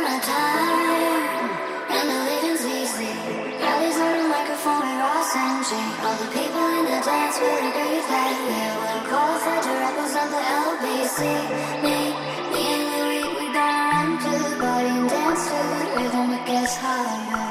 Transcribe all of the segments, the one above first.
Summertime, and the living's easy. Rallies on the microphone with Ross and G. All the people in the dance will agree that we're qualified to represent the LBC. Me and Louis, we gonna run to the party and dance to the rhythm that gets higher.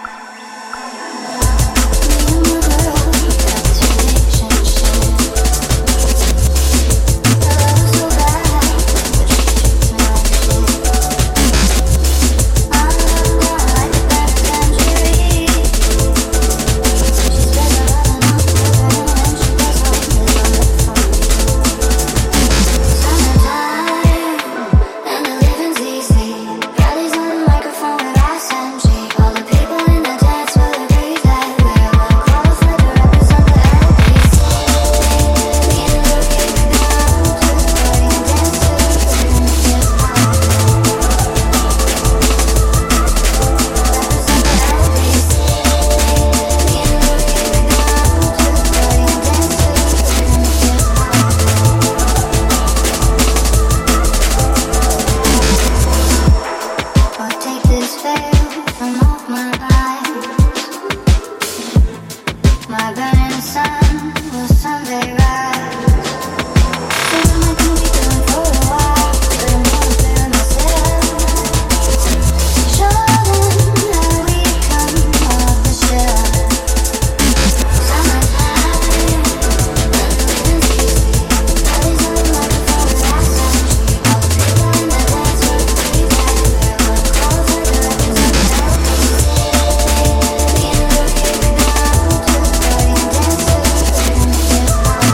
My burning sun will someday rise. Feeling like we'll be doing for a while, but I'm gonna feel myself. Show them how we come off the shelf. Summertime, and the living's easy. Rallies on the microphone with Ross and G. All the people in the dance will agree that we're closer to represent the LBC. Me and Louis, we gonna run to the party and dance to the rhythm that gets higher.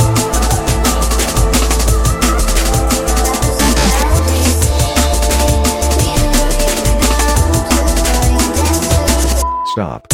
Represent the LBC. Me and Louis, we gonna run to the party and dance to the Stop.